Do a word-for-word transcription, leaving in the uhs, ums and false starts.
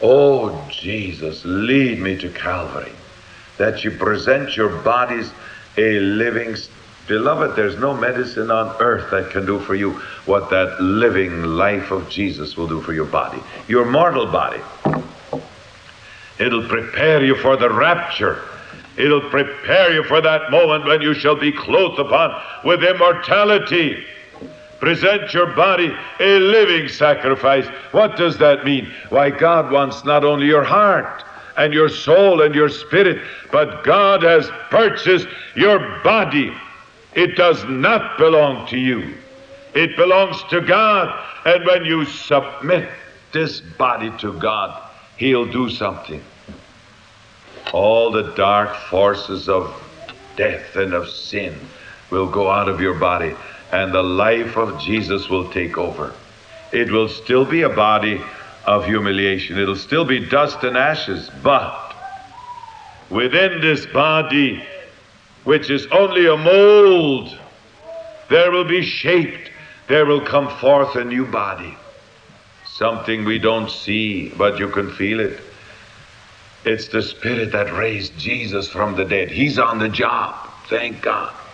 Oh, Jesus, lead me to Calvary, that you present your bodies a living. Beloved, there's no medicine on earth that can do for you what that living life of Jesus will do for your body, your mortal body. It'll prepare you for the rapture. It'll prepare you for that moment when you shall be clothed upon with immortality. Present your body a living sacrifice. What does that mean? Why, God wants not only your heart and your soul and your spirit, but God has purchased your body. It does not belong to you. It belongs to God. And when you submit this body to God, He'll do something. All the dark forces of death and of sin will go out of your body, and the life of Jesus will take over. It will still be a body of humiliation. It'll still be dust and ashes, but within this body, which is only a mold, there will be shaped, there will come forth a new body. Something we don't see, but you can feel it. It's the Spirit that raised Jesus from the dead. He's on the job, thank God.